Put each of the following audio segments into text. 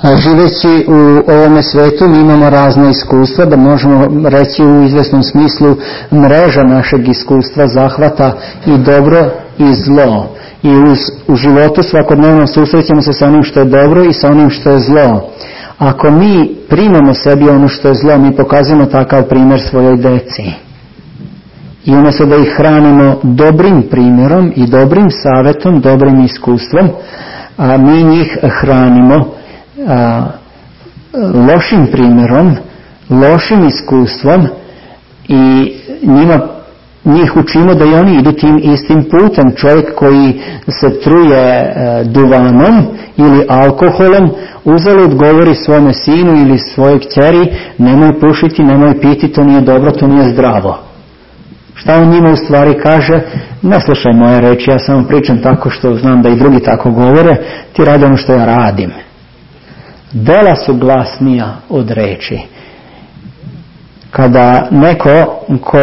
Živeći u ovome svetu mi imamo razne iskustva, da možemo reći u izvesnom smislu mreža našeg iskustva zahvata i dobro i zlo. I u životu svakodnevno susrećemo se sa onim što je dobro i sa onim što je zlo. Ako mi primamo sebi ono što je zlo, mi pokazujemo takav primjer svojoj deci. I umjesto da ih hranimo dobrim primjerom i dobrim savjetom, dobrim iskustvom, mi njih hranimo lošim primjerom, lošim iskustvom i njih učimo da i oni idu tim istim putem. Čovjek koji se truje duvanom ili alkoholom uzalud govori svome sinu ili svojoj kćeri: nemoj pušiti, nemoj piti, to nije dobro, to nije zdravo. Šta on njima u stvari kaže? Ne slušaj moje reči, ja samo pričam tako što znam da i drugi tako govore, ti radi ono što ja radim. Dela su glasnija od reči. Kada neko ko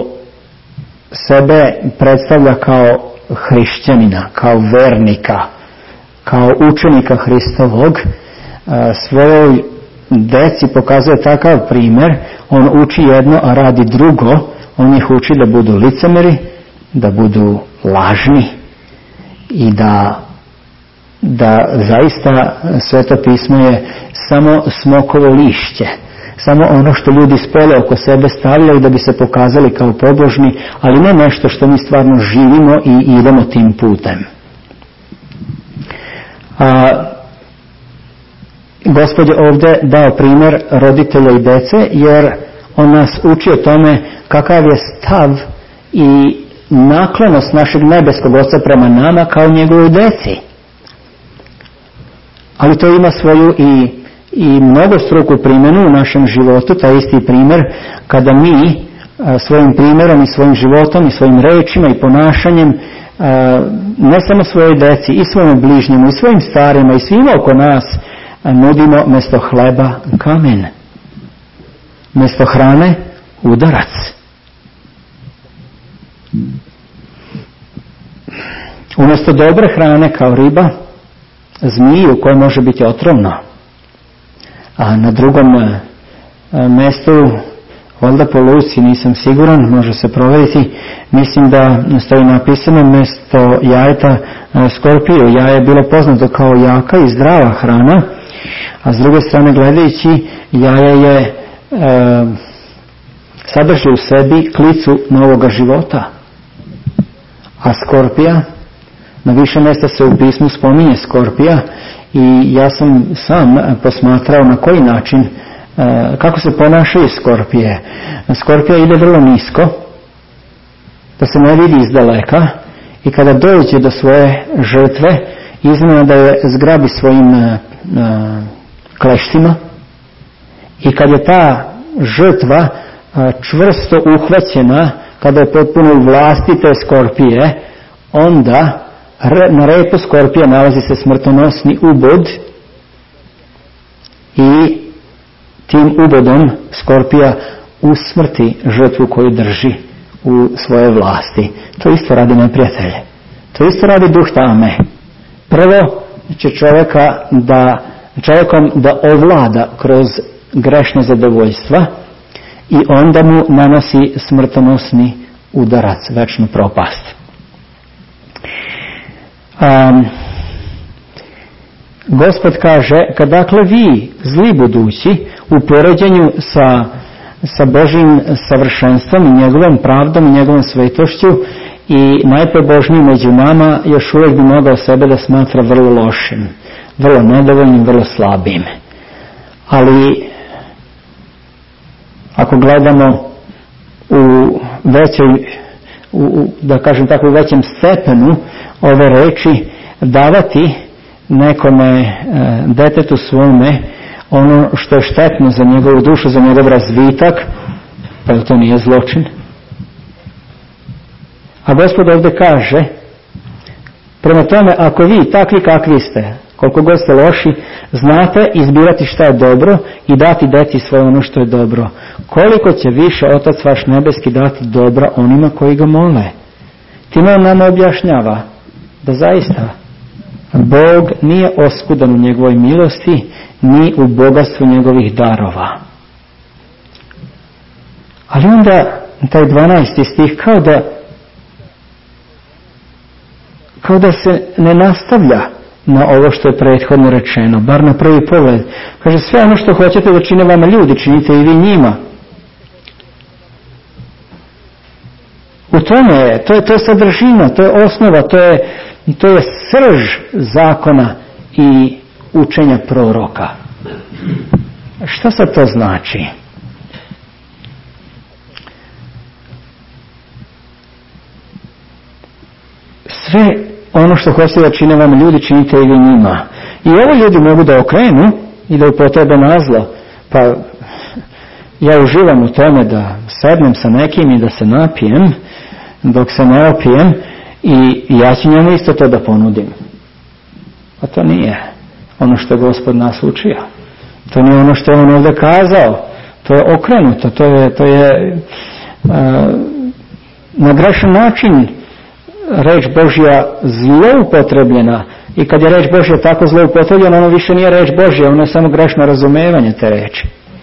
sebe predstavlja kao hrišćanina, kao vernika, kao učenika Hristovog, svojoj deci pokazuje takav primjer, on uči jedno, a radi drugo. On ih uči da budu licemeri, da budu lažni i da zaista Sveto pismo je samo smokovo lišće, samo ono što ljudi spolja oko sebe stavljaju da bi se pokazali kao pobožni, ali ne nešto što mi stvarno živimo i idemo tim putem. Gospod je ovdje dao primjer roditelja i dece, jer on nas uči o tome kakav je stav i naklonost našeg nebeskog Oca prema nama kao njegovoj deci. Ali to ima svoju i mnogostruku primjenu u našem životu, taj isti primjer, kada mi svojim primjerom i svojim životom i svojim rečima i ponašanjem ne samo svojoj deci i svojim bližnjima i svojim starima i svima oko nas nudimo mjesto hleba kamen, mjesto hrane udarac. Umjesto dobre hrane kao riba, zmiju koja može biti otrovna. A na drugom mjestu, valjda po Luci, nisam siguran, može se provjeriti, mislim da stoji napisano mjesto jajeta skorpiju. Jaje je bilo poznato kao jaka i zdrava hrana, a s druge strane gledajući, jaje je sadrži u sebi klicu novoga života. A skorpija, na više mjesta se u pismu spominje skorpija i ja sam sam posmatrao na koji način, kako se ponašaju skorpije. Skorpija ide vrlo nisko, da se ne vidi izdaleka, i kada dođe do svoje žrtve, iznenada da je zgrabi svojim kleštima, i kad je ta žrtva čvrsto uhvaćena, kada je potpuno u vlasti te skorpije, onda na repu skorpije nalazi se smrtonosni ubod i tim ubodom skorpija usmrti žrtvu koju drži u svoje vlasti. To isto radi neprijatelj. To isto radi duh tame. Prvo će čovjekom da ovlada kroz grešno zadovoljstva i onda mu nanosi smrtonosni udarac, večnu propast. Gospod kaže, kad dakle vi, zli budući, u poređenju sa Božjim savršenstvom i njegovom pravdom i njegovom svetošću i najpobožniji među nama, još uvijek bi mogao sebe da smatra vrlo lošim, vrlo nedovoljnim, vrlo slabim. Ali ako gledamo u većoj, da kažem tako, u većem stepenu ove reči, davati nekome detetu svome ono što je štetno za njegovu dušu, za njegov razvitak, pa to nije zločin. A Gospod ovdje kaže, prema tome, ako vi takvi kakvi ste, koliko god ste loši, znate izbirati šta je dobro i dati deci svoje ono što je dobro, koliko će više Otac vaš nebeski dati dobra onima koji ga mole. Time on nama objašnjava da zaista Bog nije oskudan u njegovoj milosti, ni u bogatstvu njegovih darova. Ali onda taj 12. stih kao da se ne nastavlja na ovo što je prethodno rečeno, bar na prvi pogled. Kaže, sve ono što hoćete da čine vama ljudi, činite i vi njima. U tome je, to je sadržina, to je osnova, to je srž zakona i učenja proroka. Šta sad to znači? Sve ono što hoćete da čine vam ljudi, činite i vi njima. I ovo ljudi mogu da okrenu i da upotrebe nazlo. Pa ja uživam u tome da sednem sa nekim i da se napijem dok se ne opijem i ja ću njemu isto to da ponudim. A to nije ono što je Gospod nas učio. To nije ono što je on ovdje kazao. To je okrenuto. To je na grešan način reč Božja zloupotrebljena. I kad je reč Božja tako zloupotrebljena, ono više nije reč Božja, ono je samo grešno razumevanje te reči.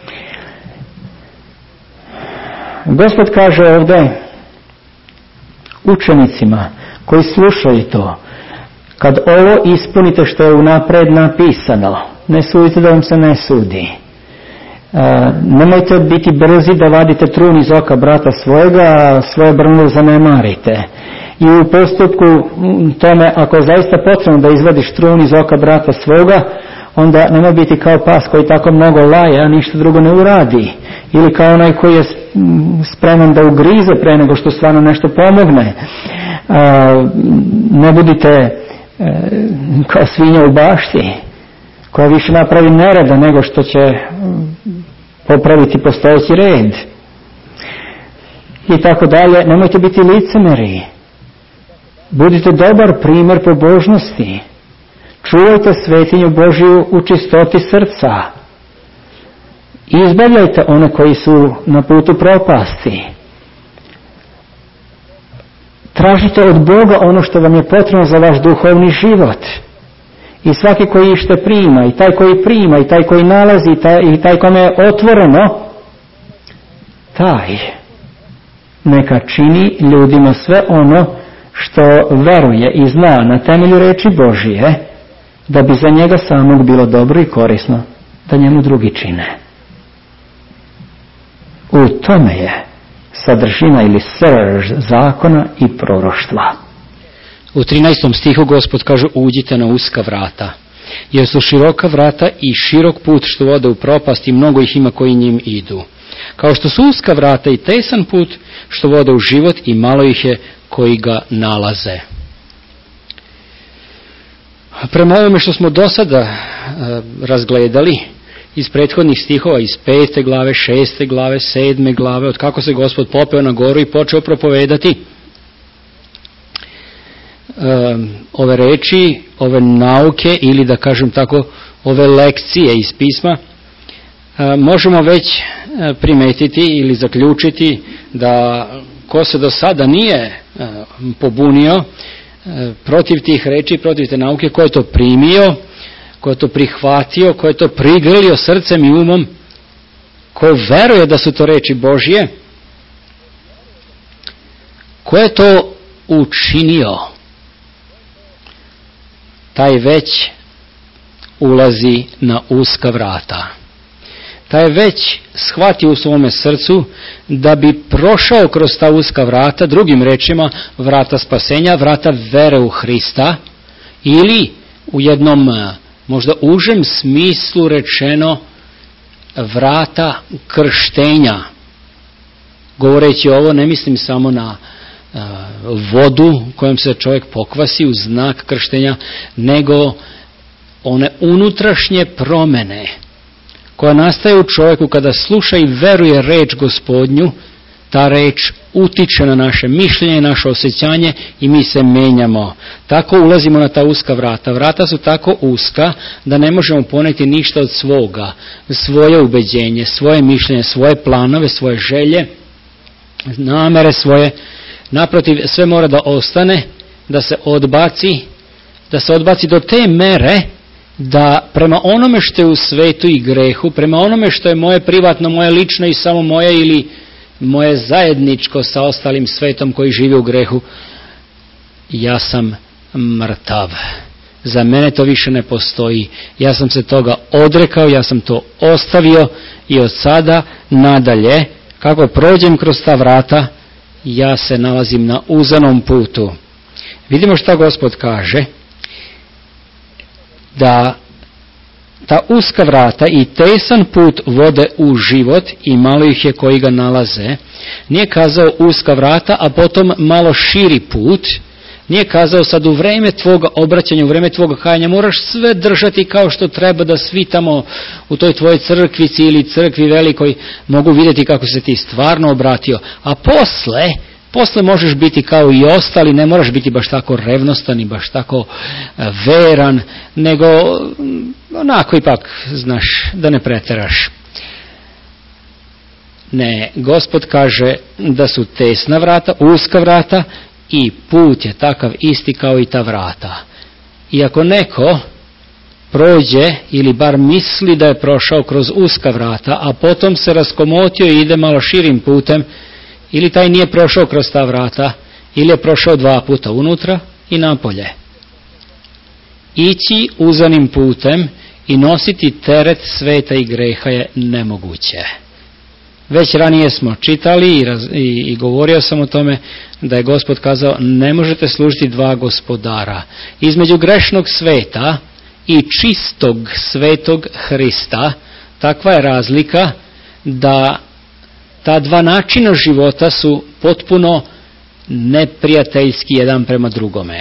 Gospod kaže ovdje učenicima koji slušaju to, kad ovo ispunite što je unapred napisano, ne sudite da vam se ne sudi. Nemojte biti brzi da vadite trun iz oka brata svojega, a svoje brnlo zanemarite. I u postupku tome, ako je zaista potrebno da izvadiš trun iz oka brata svoga, onda nemoj biti kao pas koji tako mnogo laje, a ništa drugo ne uradi. Ili kao onaj koji je spreman da ugrize pre nego što stvarno nešto pomogne. Ne budite kao svinja u bašti, koja više napravi nereda nego što će popraviti postojeći red. I tako dalje. Nemojte biti licemeri. Budite dobar primjer pobožnosti. Čuvajte svetinju Božju u čistoti srca. Izbavljajte one koji su na putu propasti. Tražite od Boga ono što vam je potrebno za vaš duhovni život. I svaki koji ište prima, i taj koji prima, i taj koji nalazi, i taj kome je otvoreno, taj neka čini ljudima sve ono što veruje i zna na temelju reči Božije, da bi za njega samog bilo dobro i korisno da njemu drugi čine. U tome je sadržina ili srž zakona i proroštva. U 13. stihu Gospod kaže, uđite na uska vrata, jer su široka vrata i širok put što vode u propast i mnogo ih ima koji njim idu. Kao što su uska vrata i tesan put što vode u život i malo ih je koji ga nalaze. Prema ovome što smo do sada razgledali iz prethodnih stihova, iz 5. glave, 6. glave, 7. glave, od kako se Gospod popeo na goru i počeo propovedati ove reči, ove nauke ili da kažem tako ove lekcije iz pisma, možemo već primetiti ili zaključiti da ko se do sada nije pobunio protiv tih reči, protiv te nauke, ko je to primio, ko je to prihvatio, ko je to prigrlio srcem i umom, ko veruje da su to reči Božje, ko je to učinio, taj već ulazi na uska vrata. Taj već shvatio u svome srcu da bi prošao kroz ta uska vrata, drugim rečima vrata spasenja, vrata vere u Hrista, ili u jednom možda užem smislu rečeno vrata krštenja. Govoreći ovo ne mislim samo na vodu kojom se čovjek pokvasi u znak krštenja, nego one unutrašnje promjene koja nastaje u čovjeku kada sluša i veruje reč Gospodnju. Ta reč utiče na naše mišljenje, naše osjećanje i mi se menjamo. Tako ulazimo na ta uska vrata. Vrata su tako uska da ne možemo poneti ništa od svoga, svoje ubeđenje, svoje mišljenje, svoje planove, svoje želje, namere svoje. Naprotiv, sve mora da ostane, da se odbaci, da se odbaci do te mere da prema onome što je u svetu i grehu, prema onome što je moje privatno, moje lično i samo moje ili moje zajedničko sa ostalim svetom koji živi u grehu, ja sam mrtav. Za mene to više ne postoji. Ja sam se toga odrekao, ja sam to ostavio i od sada nadalje, kako prođem kroz ta vrata, ja se nalazim na uzanom putu. Vidimo šta Gospod kaže, da ta uska vrata i tesan put vode u život i malo ih je koji ga nalaze. Nije kazao uska vrata, a potom malo širi put. Nije kazao sad u vreme tvoga obraćanja, u vreme tvoga kajanja moraš sve držati kao što treba, da svi tamo u toj tvojoj crkvici ili crkvi velikoj mogu vidjeti kako se ti stvarno obratio. A posle možeš biti kao i ostali, ne moraš biti baš tako revnostan i baš tako veran, nego onako ipak, znaš, da ne preteraš. Ne, Gospod kaže da su tesna vrata, uska vrata i put je takav isti kao i ta vrata. I ako neko prođe ili bar misli da je prošao kroz uska vrata, a potom se raskomotio i ide malo širim putem, ili taj nije prošao kroz ta vrata, ili je prošao 2 puta unutra i napolje. Ići uzanim putem i nositi teret sveta i greha je nemoguće. Već ranije smo čitali i govorio sam o tome da je Gospod kazao ne možete služiti 2 gospodara. Između grešnog sveta i čistog svetog Hrista takva je razlika da ta 2 načina života su potpuno neprijateljski jedan prema drugome.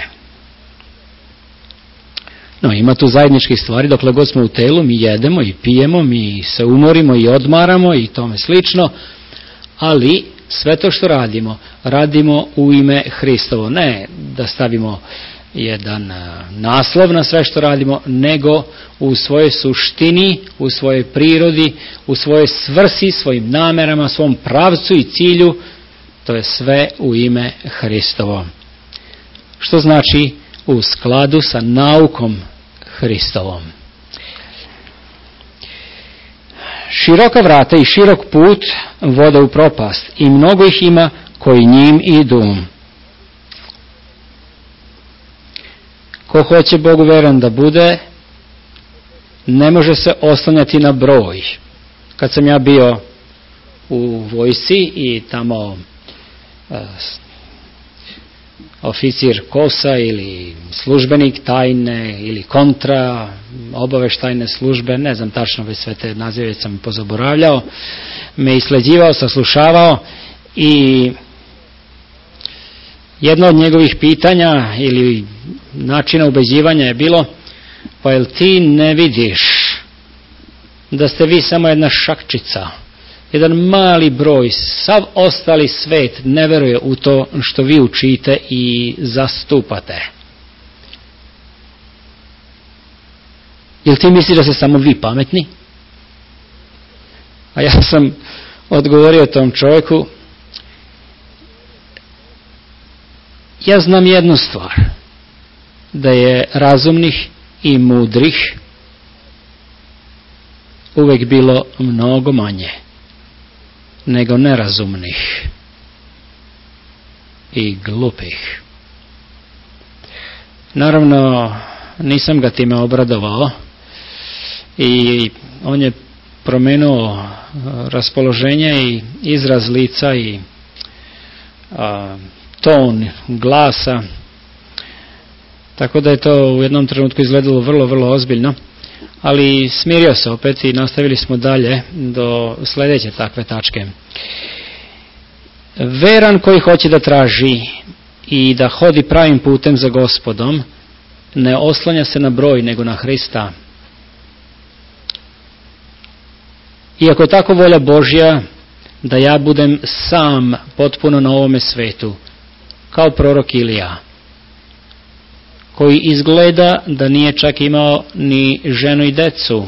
No, ima tu zajedničkih stvari, dokle god smo u telu, mi jedemo i pijemo, mi se umorimo i odmaramo i tome slično, ali sve to što radimo u ime Hristovo. Ne da stavimo jedan naslov na sve što radimo, nego u svojoj suštini, u svojoj prirodi, u svojoj svrsi, svojim namerama, svom pravcu i cilju, to je sve u ime Hristovo. Što znači u skladu sa naukom Hristovom. Široka vrata i širok put vode u propast i mnogo ih ima koji njim idu. Ko hoće Bogu veran da bude, ne može se oslanjati na broj. Kad sam ja bio u vojsci i tamo oficir KOS-a ili službenik tajne ili kontra obaveštajne službe, ne znam tačno, već sve te nazive sam pozaboravljao, me isleđivao, saslušavao i jedno od njegovih pitanja ili načina ubeđivanja je bilo: pa jel ti ne vidiš da ste vi samo jedna šakčica, jedan mali broj, sav ostali svet ne veruje u to što vi učite i zastupate. Jel ti misliš da ste samo vi pametni? A ja sam odgovorio tom čovjeku, ja znam jednu stvar, da je razumnih i mudrih uvijek bilo mnogo manje nego nerazumnih i glupih. Naravno, nisam ga time obradovao i on je promenuo raspoloženje i izraz lica i ton glasa, tako da je to u jednom trenutku izgledalo vrlo, vrlo ozbiljno, ali smirio se opet i nastavili smo dalje do sljedeće takve tačke. Veran koji hoće da traži i da hodi pravim putem za Gospodom, ne oslanja se na broj, nego na Hrista. Iako je tako volja Božja da ja budem sam potpuno na ovome svetu, kao prorok Ilija, koji izgleda da nije čak imao ni ženu i decu.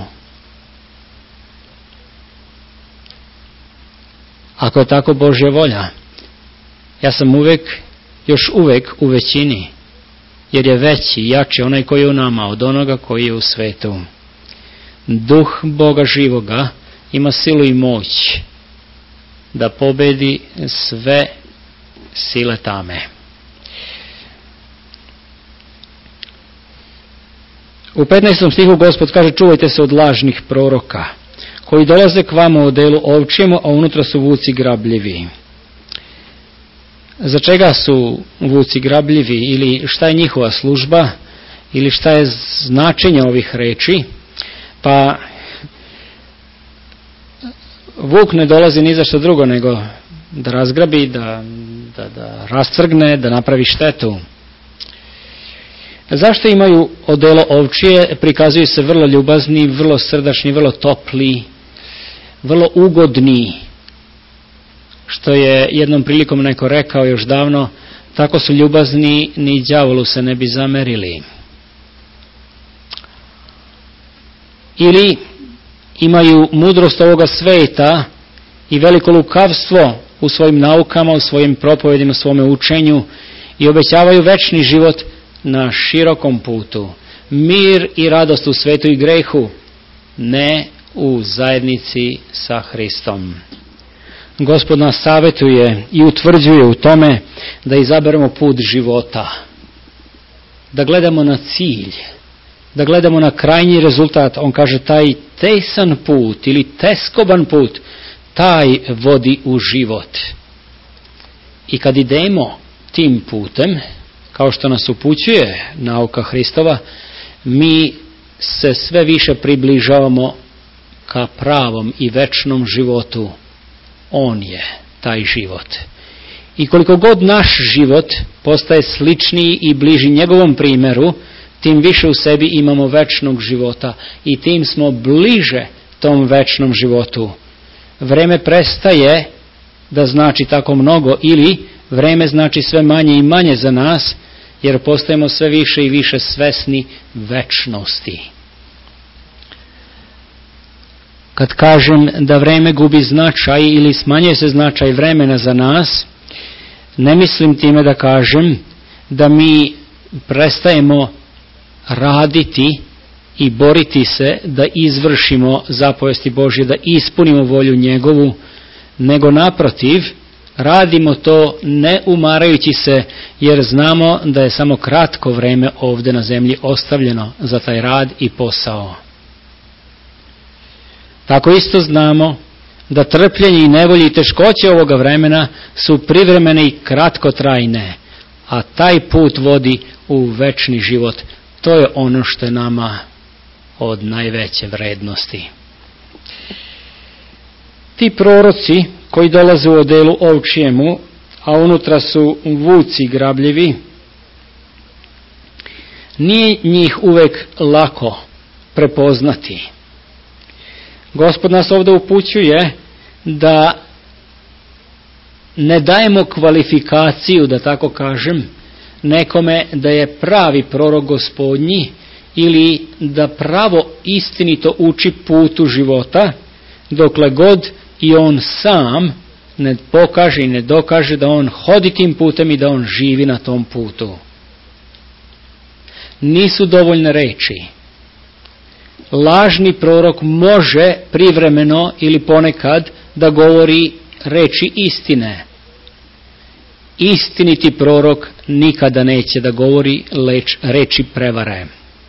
Ako je tako Božja volja, ja sam još uvijek u većini. jer je veći i jači onaj koji je u nama od onoga koji je u svetu. Duh Boga živoga ima silu i moć da pobedi sve sile tame. U 15. stihu Gospod kaže: čuvajte se od lažnih proroka koji dolaze k vama u odelu ovčjemu, a unutra su vuci grabljivi. Za čega su vuci grabljivi, ili šta je njihova služba, ili šta je značenje ovih reči? Pa vuk ne dolazi ni za što drugo nego da razgrabi, da rastvrgne, da napravi štetu. Zašto imaju odelo ovčije? Prikazuju se vrlo ljubazni, vrlo srdačni, vrlo topli, vrlo ugodni. Što je jednom prilikom neko rekao još davno, tako su ljubazni, ni đavolu se ne bi zamerili. Ili imaju mudrost ovoga sveta i veliko lukavstvo u svojim naukama, u svojim propovedima, u svome učenju i obećavaju večni život na širokom putu. Mir i radost u svetu i grehu, ne u zajednici sa Hristom. Gospod nas savjetuje i utvrđuje u tome da izaberemo put života, da gledamo na cilj, da gledamo na krajnji rezultat. On kaže: taj tesan put ili teskoban put, taj vodi u život. I kad idemo tim putem, kao što nas upućuje nauka Hristova, mi se sve više približavamo ka pravom i večnom životu. On je taj život. I koliko god naš život postaje sličniji i bliži njegovom primjeru, tim više u sebi imamo večnog života i tim smo bliže tom večnom životu. Vreme prestaje da znači tako mnogo, ili vreme znači sve manje i manje za nas, jer postajemo sve više i više svesni večnosti. Kad kažem da vreme gubi značaj ili smanjuje se značaj vremena za nas, ne mislim time da kažem da mi prestajemo raditi i boriti se da izvršimo zapovesti Božje, da ispunimo volju njegovu, nego naprotiv, radimo to ne umarajući se, jer znamo da je samo kratko vreme ovdje na zemlji ostavljeno za taj rad i posao. Tako isto znamo da trpljenje i nevolje i teškoće ovoga vremena su privremene i kratkotrajne, a taj put vodi u večni život. To je ono što je nama od najveće vrednosti. Ti proroci koji dolaze u odelu ovčjemu, a unutra su vuci grabljivi, nije njih uvek lako prepoznati. Gospod nas ovdje upućuje da ne dajemo kvalifikaciju, da tako kažem, nekome da je pravi prorok Gospodnji ili da pravo istinito uči putu života, dokle god i on sam ne pokaže i ne dokaže da on hodi tim putem i da on živi na tom putu. Nisu dovoljne reči. Lažni prorok može privremeno ili ponekad da govori reči istine. Istiniti prorok nikada neće da govori reči prevare.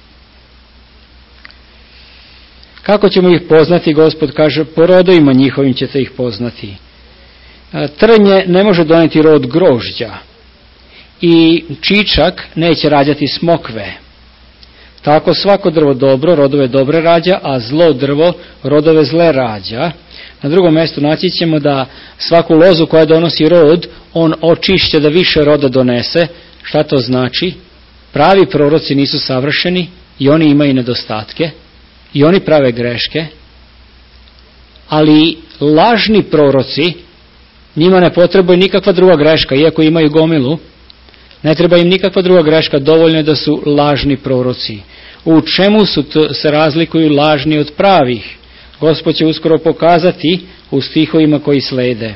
Kako ćemo ih poznati? Gospod kaže: po rodovima njihovim ćete ih poznati. Trnje ne može donijeti rod grožđa i čičak neće rađati smokve. Tako svako drvo dobro rodove dobre rađa, a zlo drvo rodove zle rađa. Na drugom mjestu naći ćemo da svaku lozu koja donosi rod, on očišće da više roda donese. Šta to znači? Pravi proroci nisu savršeni i oni imaju nedostatke i oni prave greške, ali lažni proroci, njima ne potrebuje nikakva druga greška, iako imaju gomilu, ne treba im nikakva druga greška, dovoljno je da su lažni proroci. U čemu se razlikuju lažni od pravih? Gospod će uskoro pokazati u stihovima koji slede.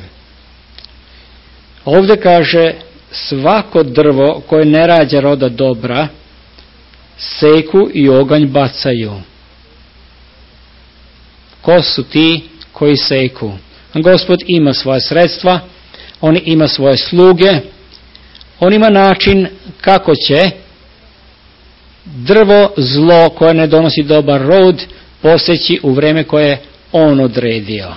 Ovdje kaže: svako drvo koje ne rađa roda dobra seku i oganj bacaju. Ko su ti koji seku? Gospod ima svoja sredstva, on ima svoje sluge, on ima način kako će drvo zlo koje ne donosi dobar rod poseći u vreme koje je on odredio.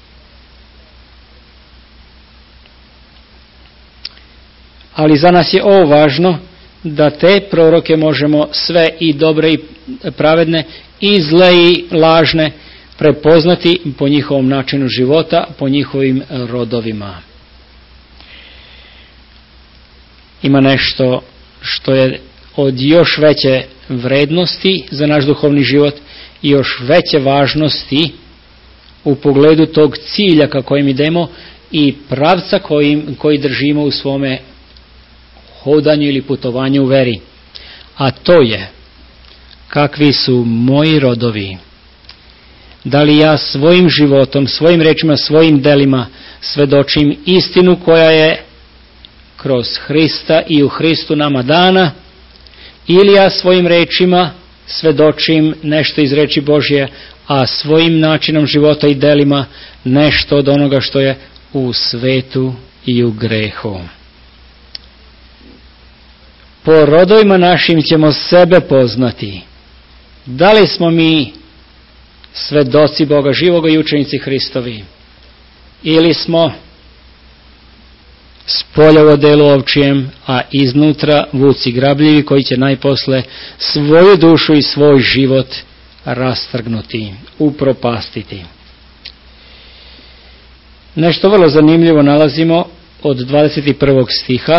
Ali za nas je ovo važno, da te proroke možemo sve i dobre i pravedne i zle i lažne prepoznati po njihovom načinu života, po njihovim rodovima. Ima nešto što je od još veće vrednosti za naš duhovni život i još veće važnosti u pogledu tog cilja ka kojem idemo i pravca koji držimo u svome hodanju ili putovanju u veri. A to je, kakvi su moji rodovi. Da li ja svojim životom, svojim rečima, svojim delima svedočim istinu koja je kroz Hrista i u Hristu nama dana, ili ja svojim rečima svedočim nešto iz reči Božje, a svojim načinom života i delima nešto od onoga što je u svetu i u grehu. Po rodovima našim ćemo sebe poznati. Da li smo mi svedoci Boga živoga i učenici Hristovi, ili smo spolja u odelu ovčijem, a iznutra vuci grabljivi koji će najposle svoju dušu i svoj život rastrgnuti, upropastiti. Nešto vrlo zanimljivo nalazimo od 21. stiha.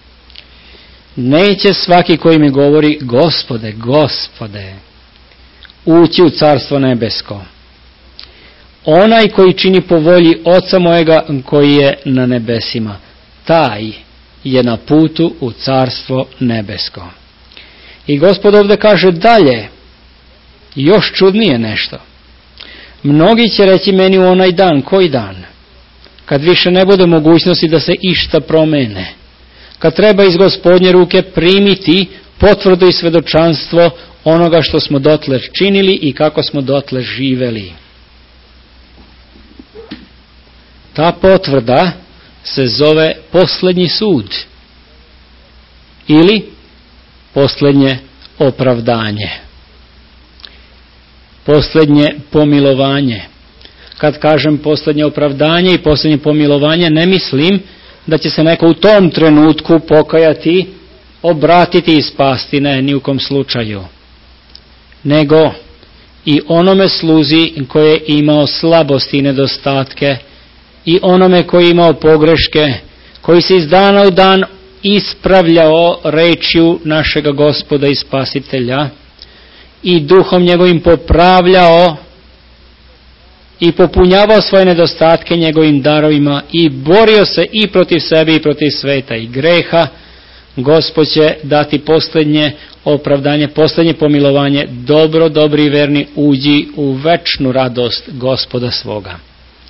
Neće svaki koji mi govori Gospode, Gospode, ući u carstvo nebesko. Onaj koji čini po volji Oca mojega koji je na nebesima, taj je na putu u carstvo nebesko. I Gospod ovdje kaže dalje, još čudnije nešto. Mnogi će reći meni u onaj dan, koji dan? Kad više ne bude mogućnosti da se išta promene. Kad treba iz Gospodnje ruke primiti potvrdu i svedočanstvo onoga što smo dotle činili i kako smo dotle živeli. Ta potvrda se zove posljednji sud ili posljednje opravdanje, posljednje pomilovanje. Kad kažem posljednje opravdanje i posljednje pomilovanje, ne mislim da će se neko u tom trenutku pokajati, obratiti i spasti, ne, ni u kom slučaju. Nego i onome sluzi koji je imao slabosti i nedostatke, i onome koji je imao pogreške, koji se iz dana u dan ispravljao rečju našega Gospoda i Spasitelja i duhom njegovim popravljao i popunjavao svoje nedostatke njegovim darovima i borio se i protiv sebe i protiv sveta i greha, Gospod će dati posljednje opravdanje, posljednje pomilovanje. Dobro, dobri i verni, uđi u večnu radost Gospoda svoga.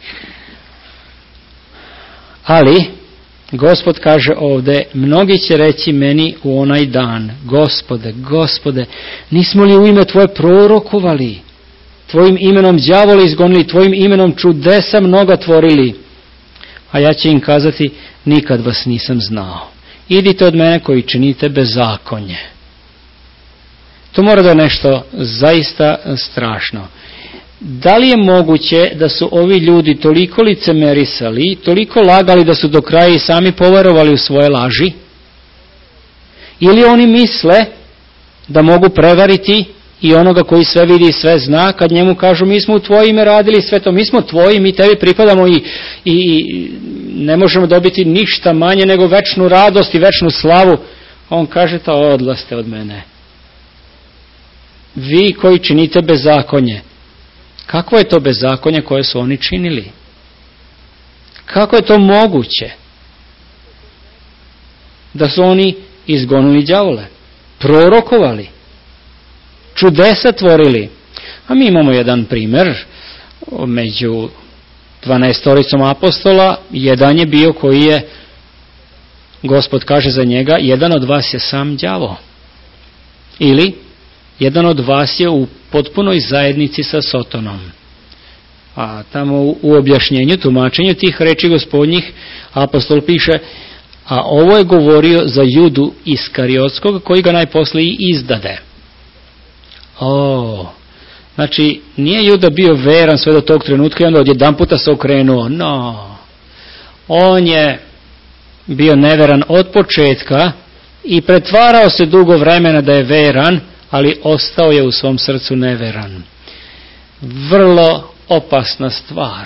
Ali Gospod kaže ovdje, mnogi će reći meni u onaj dan, Gospode, Gospode, nismo li u ime Tvoje prorokovali, Tvojim imenom đavole izgonili, Tvojim imenom čudesa mnoga tvorili? A ja ću im kazati, nikad vas nisam znao. Idite od mene koji činite bezakonje. To mora da je nešto zaista strašno. Da li je moguće da su ovi ljudi toliko licemerisali, toliko lagali da su do kraja i sami poverovali u svoje laži? Ili oni misle da mogu prevariti i onoga koji sve vidi i sve zna, kad njemu kažu mi smo u Tvoje ime radili sve to, mi smo Tvoji, mi Tebi pripadamo i ne možemo dobiti ništa manje nego večnu radost i večnu slavu. On kaže, ta odlaste od mene. Vi koji činite bezakonje. Kakvo je to bezakonje koje su oni činili? Kako je to moguće da su oni izgonili đavole, prorokovali, čudesa tvorili? A mi imamo jedan primjer među 12 apostola. Jedan je bio koji je, Gospod kaže za njega, jedan od vas je sam đavo. Ili jedan od vas je u potpunoj zajednici sa Sotonom. A tamo u objašnjenju, tumačenju tih reči Gospodnjih, apostol piše, a ovo je govorio za Judu Iskariotskog, koji ga najposlije izdade. Znači, nije Juda bio veran sve do tog trenutka i onda odjedanputa se okrenuo. No, on je bio neveran od početka i pretvarao se dugo vremena da je veran, ali ostao je u svom srcu neveran. Vrlo opasna stvar.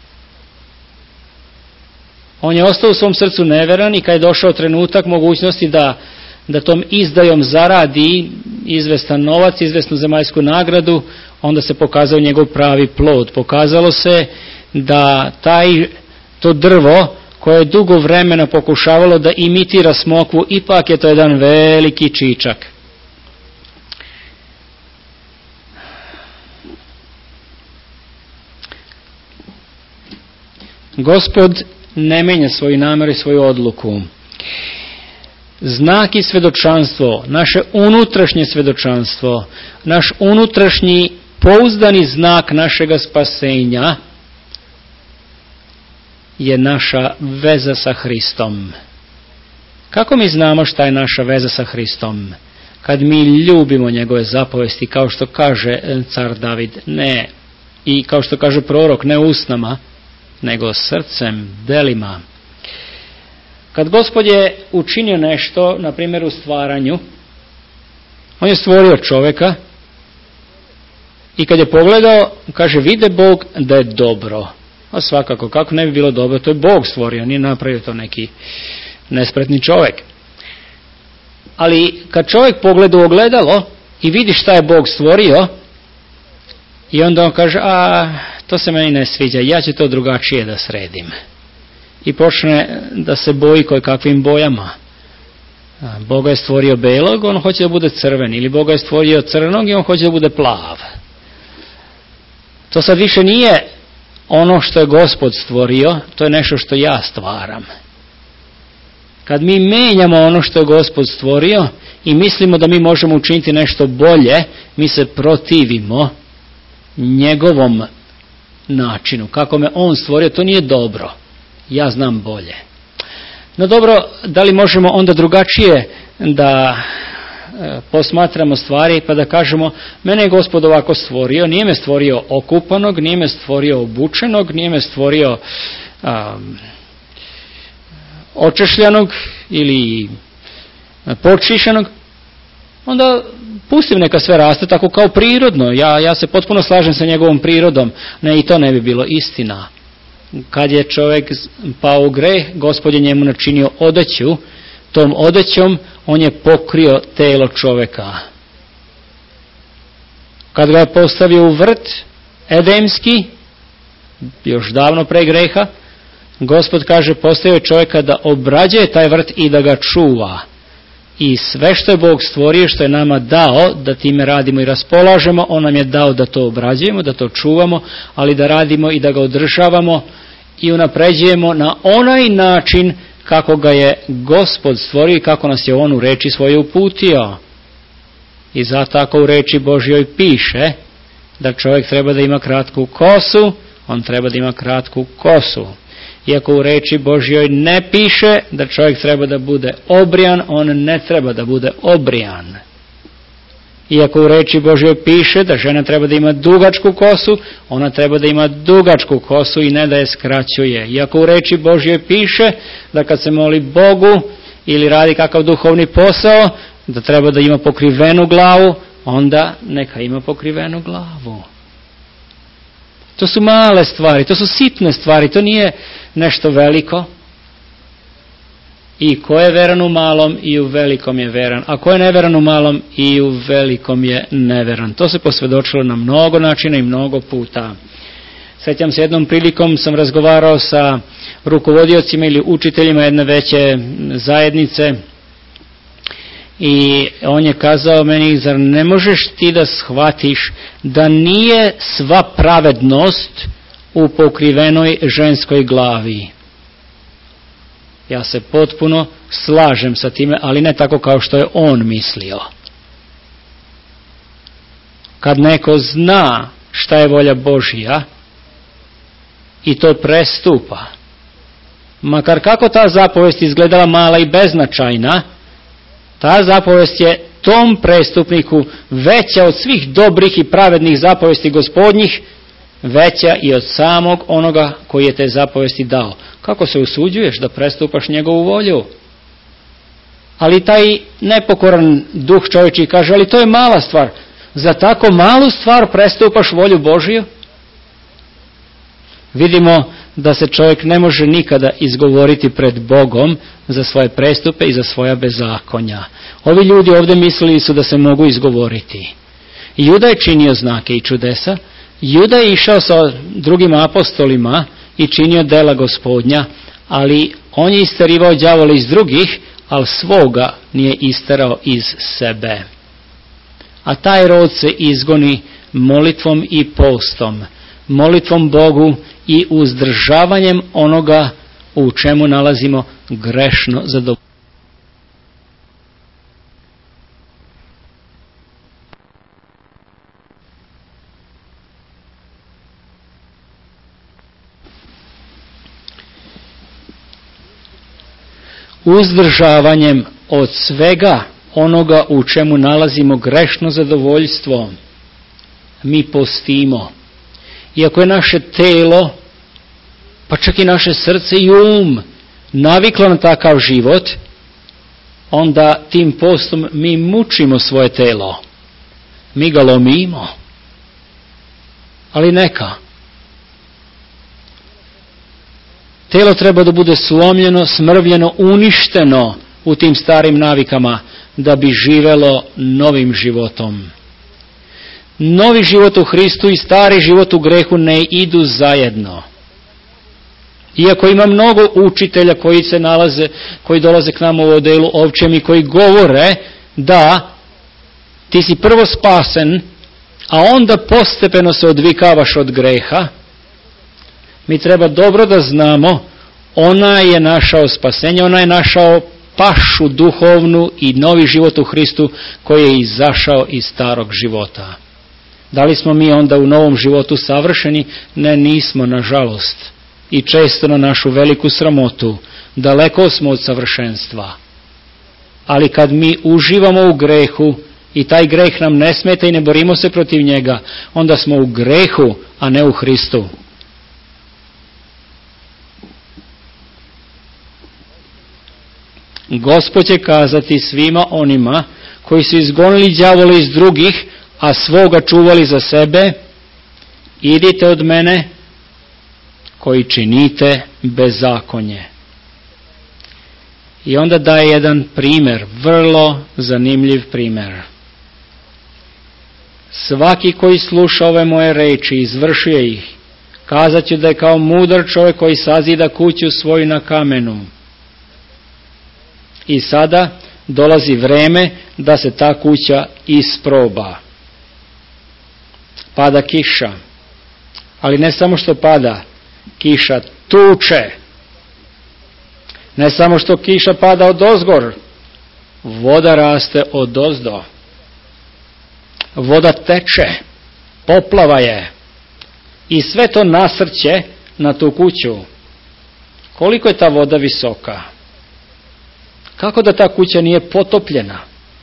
On je ostao u svom srcu neveran i kad je došao trenutak mogućnosti da tom izdajom zaradi izvestan novac, izvesnu zemaljsku nagradu, onda se pokazao njegov pravi plod. Pokazalo se da to drvo koje je dugo vremena pokušavalo da imitira smokvu, ipak je to jedan veliki čičak. Gospod ne menja svoju namjeru i svoju odluku. Znak i svjedočanstvo, naše unutrašnje svjedočanstvo, naš unutrašnji pouzdani znak našega spasenja je naša veza sa Hristom. Kako mi znamo šta je naša veza sa Hristom? Kad mi ljubimo njegove zapovesti, kao što kaže car David, ne, i kao što kaže prorok, ne usnama, nego srcem, delima. Kad Gospod je učinio nešto, na primjer u stvaranju, on je stvorio čovjeka i kad je pogledao, kaže, vide Bog da je dobro. A svakako, kako ne bi bilo dobro, to je Bog stvorio, nije napravio to neki nespretni čovjek. Ali kad čovjek pogleda u ogledalo i vidi šta je Bog stvorio, i onda on kaže, to se meni ne sviđa, ja ću to drugačije da sredim. I počne da se boji kakvim bojama. Boga je stvorio belog, on hoće da bude crven, ili Boga je stvorio crnog i on hoće da bude plav. To sad više nije ono što je Gospod stvorio, to je nešto što ja stvaram. Kad mi menjamo ono što je Gospod stvorio i mislimo da mi možemo učiniti nešto bolje, mi se protivimo njegovom načinu. Kako me on stvorio, to nije dobro. Ja znam bolje. No dobro, da li možemo onda drugačije da posmatramo stvari pa da kažemo, mene je Gospod ovako stvorio, nije me stvorio okupanog, nije me stvorio obučenog, nije me stvorio očešljanog ili počišenog, onda pustim neka sve raste tako kao prirodno. Ja se potpuno slažem sa njegovom prirodom. Ne, i to ne bi bilo istina. Kad je čovjek pao u greh, Gospod je njemu načinio odeću, tom odećom on je pokrio telo čovjeka. Kad ga je postavio u vrt edemski, još davno pre greha, Gospod kaže, postavio je čovjeka da obrađuje taj vrt i da ga čuva. I sve što je Bog stvorio, što je nama dao da time radimo i raspolažemo, on nam je dao da to obrađujemo, da to čuvamo, ali da radimo i da ga održavamo i unapređujemo na onaj način kako ga je Gospod stvorio i kako nas je on u reči svoje uputio. I zato ako u reči Božjoj piše da čovjek treba da ima kratku kosu, on treba da ima kratku kosu. Iako u reči Božjoj ne piše da čovjek treba da bude obrijan, on ne treba da bude obrijan. Iako u reči Božjoj piše da žena treba da ima dugačku kosu, ona treba da ima dugačku kosu i ne da je skraćuje. Iako u reči Božjoj piše da kad se moli Bogu ili radi kakav duhovni posao, da treba da ima pokrivenu glavu, onda neka ima pokrivenu glavu. To su male stvari, to su sitne stvari, to nije nešto veliko. I ko je veran u malom i u velikom je veran, a ko je neveran u malom i u velikom je neveran. To se posvjedočilo na mnogo načina i mnogo puta. Sjećam se, jednom prilikom sam razgovarao sa rukovodiocima ili učiteljima jedne veće zajednice i on je kazao meni, zar ne možeš ti da shvatiš da nije sva pravednost u pokrivenoj ženskoj glavi? Ja se potpuno slažem sa time, ali ne tako kao što je on mislio. kad neko zna šta je volja Božja i to prestupa, makar kako ta zapovest izgledala mala i beznačajna, ta zapovest je tom prestupniku veća od svih dobrih i pravednih zapovesti Gospodnjih, veća i od samog onoga koji je te zapovesti dao. Kako se usuđuješ da prestupaš njegovu volju? Ali taj nepokoran duh čovječiji kaže, ali to je mala stvar. Za tako malu stvar prestupaš volju Božju? Vidimo da se čovjek ne može nikada izgovoriti pred Bogom za svoje prestupe i za svoja bezakonja. Ovi ljudi ovdje mislili su da se mogu izgovoriti. Juda je činio znake i čudesa, Juda je išao sa drugim apostolima i činio dela Gospodnja, ali on je isterivao đavola iz drugih, ali svoga nije isterao iz sebe. A taj rod se izgoni molitvom i postom, molitvom Bogu i uzdržavanjem onoga u čemu nalazimo grešno zadovoljstvo. Uzdržavanjem od svega onoga u čemu nalazimo grešno zadovoljstvo, mi postimo. Iako je naše telo, pa čak i naše srce i naviklo na takav život, onda tim postom mi mučimo svoje telo. Mi ga lomimo. Ali neka. Telo treba da bude slomljeno, smrvljeno, uništeno u tim starim navikama da bi živelo novim životom. Novi život u Hristu i stari život u grehu ne idu zajedno. Iako ima mnogo učitelja koji dolaze k nama u odelu ovčem i koji govore da ti si prvo spasen, a onda postepeno se odvikavaš od greha, mi treba dobro da znamo, ona je našao spasenje, ona je našao pašu duhovnu i novi život u Hristu koji je izašao iz starog života. Da li smo mi onda u novom životu savršeni? Ne, nismo, nažalost. I često na našu veliku sramotu. Daleko smo od savršenstva. Ali kad mi uživamo u grehu i taj greh nam ne smeta i ne borimo se protiv njega, onda smo u grehu, a ne u Hristu. Gospod će kazati svima onima koji su izgonili đavola iz drugih, a svoga čuvali za sebe, idite od mene koji činite bezakonje. I onda daje jedan primjer, vrlo zanimljiv primjer. Svaki koji sluša ove moje reči, izvršuje ih, kazat ću da je kao mudar čovjek koji sazida kuću svoju na kamenu. I sada dolazi vreme da se ta kuća isproba. Pada kiša, ali ne samo što pada, kiša tuče. Ne samo što kiša pada odozgor, voda raste odozdo. Voda teče, poplava je i sve to nasrće na tu kuću. Koliko je ta voda visoka? Kako da ta kuća nije potopljena?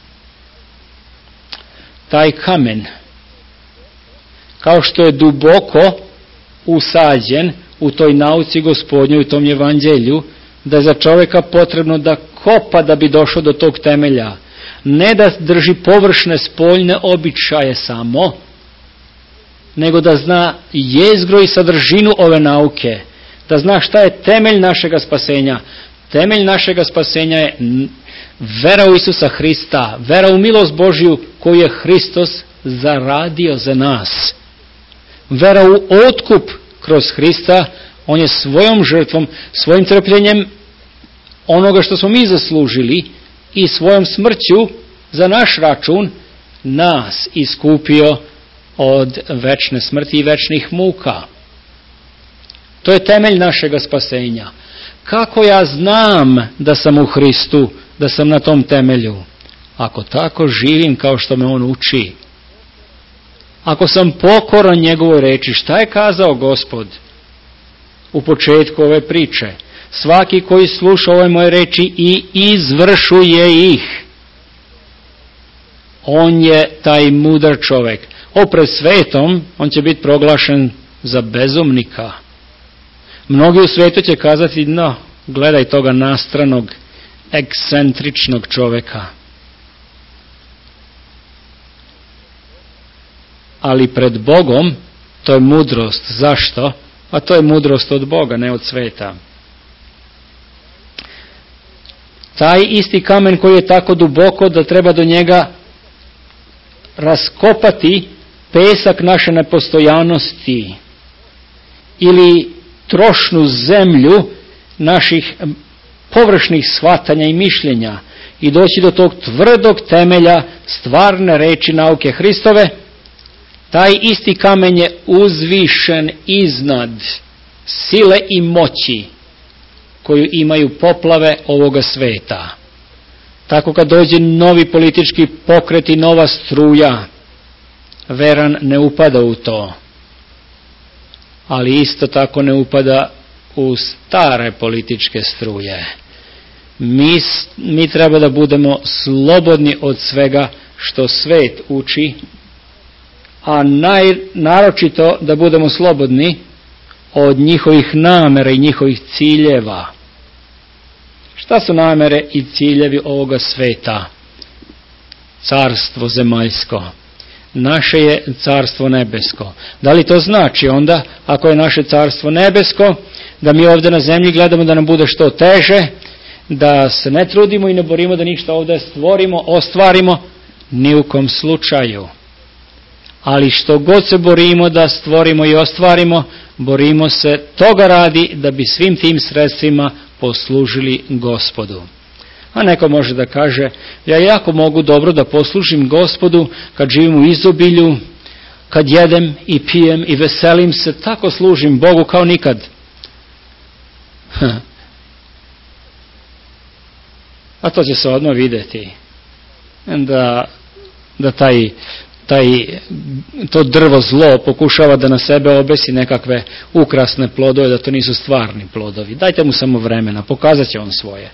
Taj kamen, kao što je duboko usađen u toj nauci Gospodnjoj, u tom evanđelju, da je za čovjeka potrebno da kopa da bi došao do tog temelja. Ne da drži površne spoljne običaje samo, nego da zna jezgro i sadržinu ove nauke, da zna šta je temelj našega spasenja. Temelj našega spasenja je vera u Isusa Hrista, vera u milost Božju koju je Hristos zaradio za nas. Vera u otkup kroz Hrista, on je svojom žrtvom, svojim trpljenjem onoga što smo mi zaslužili i svojom smrću za naš račun nas iskupio od večne smrti i večnih muka. To je temelj našega spasenja. Kako ja znam da sam u Hristu, da sam na tom temelju? Ako tako živim kao što me on uči. ako sam pokoran njegovoj reči, šta je kazao Gospod u početku ove priče? Svaki koji sluša ove moje reči i izvršuje ih, on je taj mudar čovjek. Pred svetom on će biti proglašen za bezumnika. Mnogi u svijetu će kazati, no, gledaj toga nastranog, ekscentričnog čovjeka. Ali pred Bogom to je mudrost. Zašto? A to je mudrost od Boga, ne od sveta. Taj isti kamen koji je tako duboko da treba do njega raskopati pesak naše nepostojanosti ili trošnu zemlju naših površnih shvatanja i mišljenja i doći do tog tvrdog temelja stvarne reči nauke Hristove, taj isti kamen je uzvišen iznad sile i moći koju imaju poplave ovoga sveta. Tako kad dođe novi politički pokret i nova struja, veran ne upada u to. Ali isto tako ne upada u stare političke struje. Mi treba da budemo slobodni od svega što svet uči, a naročito da budemo slobodni od njihovih namera i njihovih ciljeva. Šta su namere i ciljevi ovoga sveta? Carstvo zemaljsko. Naše je carstvo nebesko. Da li to znači onda, ako je naše carstvo nebesko, da mi ovdje na zemlji gledamo da nam bude što teže, da se ne trudimo i ne borimo da ništa ovdje stvorimo, ostvarimo? Ni u kom slučaju. Ali što god se borimo da stvorimo i ostvarimo, borimo se toga radi da bi svim tim sredstvima poslužili Gospodu. A neko može da kaže, ja jako mogu dobro da poslužim Gospodu kad živim u izobilju, kad jedem i pijem i veselim se, tako služim Bogu kao nikad. A to će se odmah vidjeti. Da to drvo zlo pokušava da na sebe obesi nekakve ukrasne plodove, da to nisu stvarni plodovi. Dajte mu samo vremena, pokazat će on svoje.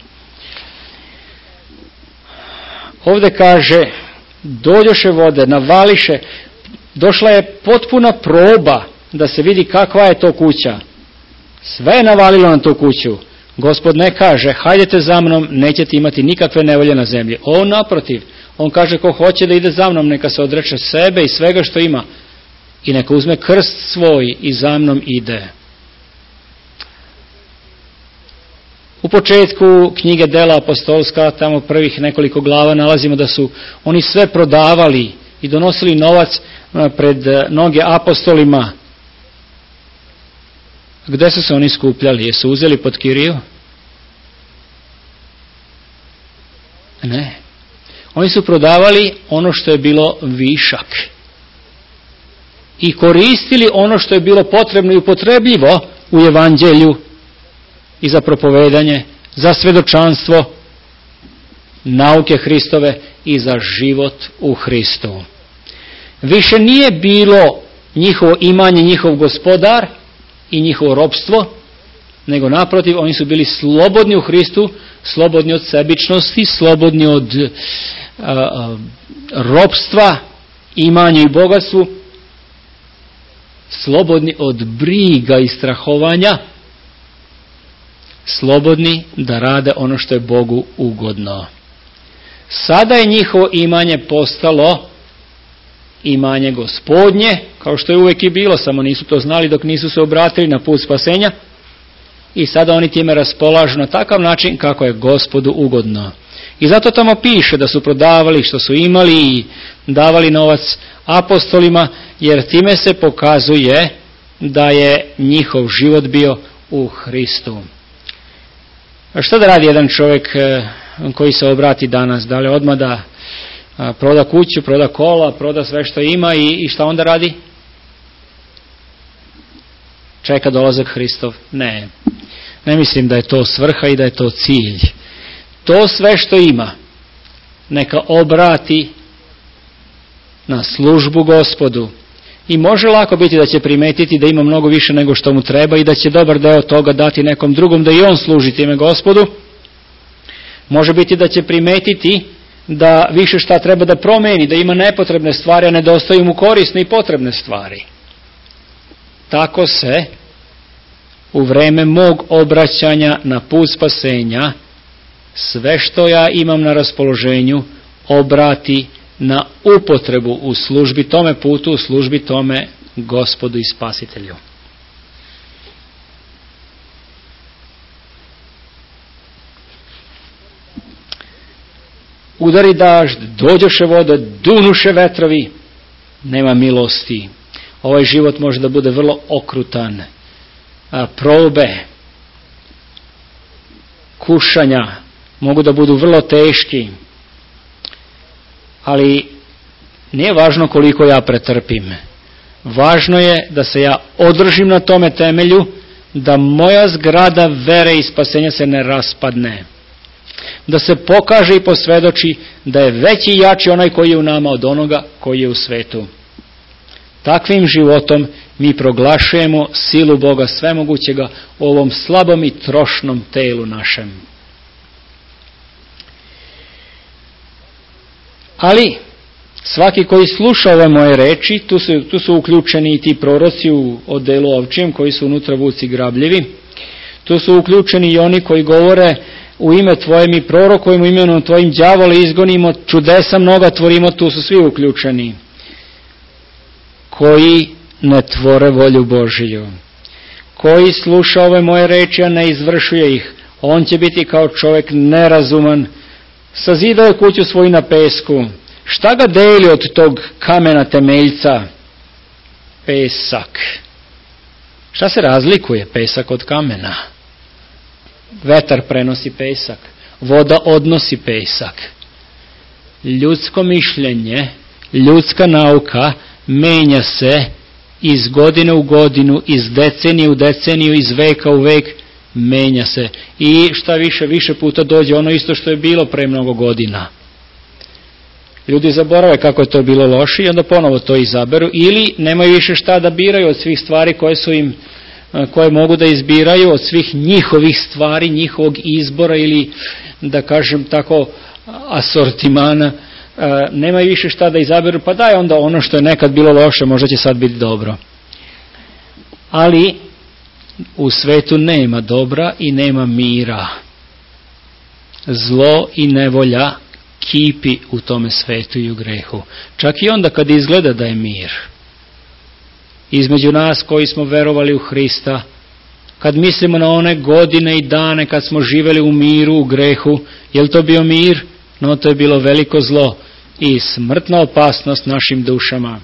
Ovdje kaže, dođoše vode, navališe, došla je potpuna proba da se vidi kakva je to kuća. Sve je navalilo na tu kuću. Gospod ne kaže, hajdete za mnom, nećete imati nikakve nevolje na zemlji. On naprotiv, on kaže, ko hoće da ide za mnom, neka se odreče sebe i svega što ima i neka uzme krst svoj i za mnom ide. U početku knjige Dela apostolska, tamo prvih nekoliko glava, nalazimo da su oni sve prodavali i donosili novac pred noge apostolima. Gde su se oni skupljali? Jesu uzeli pod kiriju? Ne. Oni su prodavali ono što je bilo višak i koristili ono što je bilo potrebno i upotrebljivo u evanđelju i za propovedanje, za svjedočanstvo nauke Hristove i za život u Hristu. Više nije bilo njihovo imanje, njihov gospodar i njihovo ropstvo, nego naprotiv, oni su bili slobodni u Hristu, slobodni od sebičnosti, slobodni od ropstva, imanju i bogatstvu, slobodni od briga i strahovanja, slobodni da rade ono što je Bogu ugodno. Sada je njihovo imanje postalo imanje Gospodnje, kao što je uvijek i bilo, samo nisu to znali dok nisu se obratili na put spasenja, i sada oni time raspolažu na takav način kako je Gospodu ugodno. I zato tamo piše da su prodavali što su imali i davali novac apostolima, jer time se pokazuje da je njihov život bio u Hristu. A što da radi jedan čovjek koji se obrati danas? Da li odmah da proda kuću, proda kola, proda sve što ima i šta onda radi? Čeka dolazak Hristov? Ne. Ne mislim da je to svrha i da je to cilj. To sve što ima neka obrati na službu Gospodu I može lako biti da će primetiti da ima mnogo više nego što mu treba i da će dobar deo toga dati nekom drugom, da i on služi time Gospodu. Može biti da će primetiti da više šta treba da promeni, da ima nepotrebne stvari, a nedostaju mu korisne i potrebne stvari. Tako se u vreme mog obraćanja na put spasenja sve što ja imam na raspoloženju obrati na upotrebu u službi tome putu, u službi tome Gospodu i Spasitelju. Udari dažd, dođoše vode, dunuše vetrovi, nema milosti. Ovaj život može da bude vrlo okrutan. Probe, kušanja mogu da budu vrlo teški, ali nije važno koliko ja pretrpim. Važno je da se ja održim na tome temelju, da moja zgrada vere i spasenja se ne raspadne. Da se pokaže i posvedoči da je veći i jači onaj koji je u nama od onoga koji je u svetu. Takvim životom mi proglašujemo silu Boga svemogućega u ovom slabom i trošnom telu našem. Ali svaki koji sluša ove moje reči, tu su uključeni i ti proroci u odelu ovčijem koji su unutra vuci grabljivi, tu su uključeni i oni koji govore u ime Tvoje mi prorokujemo, imenom Tvojim đavole izgonimo, čudesa mnoga tvorimo, tu su svi uključeni, koji ne tvore volju Božiju, koji sluša ove moje reči, a ne izvršuje ih, on će biti kao čovjek nerazuman, sazidao je kuću svoju na pesku. Šta ga deli od tog kamena temeljca? Pesak. Šta se razlikuje pesak od kamena? Vetar prenosi pesak, voda odnosi pesak. Ljudsko mišljenje, ljudska nauka menja se iz godine u godinu, iz decenije u deceniju, iz veka u vek, menja se. I šta više puta dođe ono isto što je bilo pre mnogo godina. Ljudi zaborave kako je to bilo loše i onda ponovo to izaberu, ili nemaju više šta da biraju od svih stvari koje mogu da izbiraju, od svih njihovih stvari, njihovog izbora ili da kažem tako asortimana, nemaju više šta da izaberu, pa daj onda ono što je nekad bilo loše, možda će sad biti dobro. Ali u svetu nema dobra i nema mira. Zlo i nevolja kipi u tome svetu i u grehu. Čak i onda kad izgleda da je mir. Između nas koji smo verovali u Hrista, kad mislimo na one godine i dane kad smo živjeli u miru, u grehu, je li to bio mir? No, to je bilo veliko zlo i smrtna opasnost našim dušama.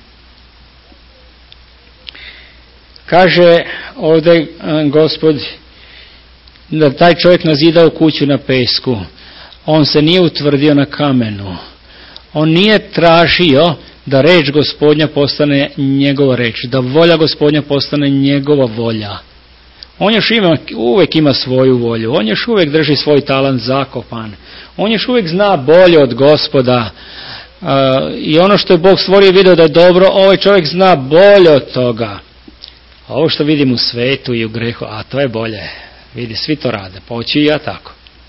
Kaže ovdje Gospod da taj čovjek nazidao kuću na pesku. On se nije utvrdio na kamenu. On nije tražio da reč Gospodnja postane njegova reč, da volja Gospodnja postane njegova volja. On još uvijek ima svoju volju, on još uvijek drži svoj talant zakopan, on još uvijek zna bolje od Gospoda i ono što je Bog stvorio i vidio da je dobro, ovaj čovjek zna bolje od toga. A ovo što vidim u svetu i u grehu, a to je bolje, vidi, svi to rade, pa hoću i ja tako.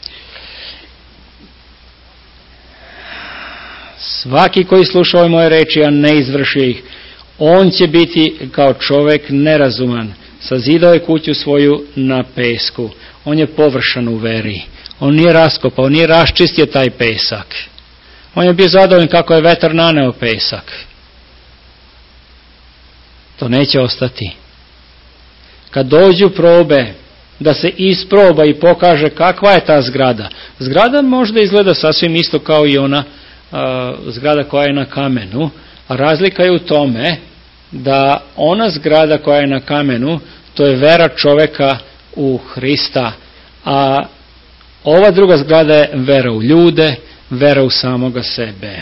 Svaki koji sluša ove moje reči, a ne izvrši ih, on će biti kao čovjek nerazuman. Sazidao je kuću svoju na pesku. On je površan u veri. On nije raskopao, on nije raščistio taj pesak. On je bio zadovoljan kako je vetar naneo pesak. To neće ostati. Kad dođu probe, da se isproba i pokaže kakva je ta zgrada. Zgrada možda izgleda sasvim isto kao i ona zgrada koja je na kamenu, a razlika je u tome da ona zgrada koja je na kamenu, to je vera čovjeka u Hrista, a ova druga zgrada je vera u ljude, vera u samoga sebe.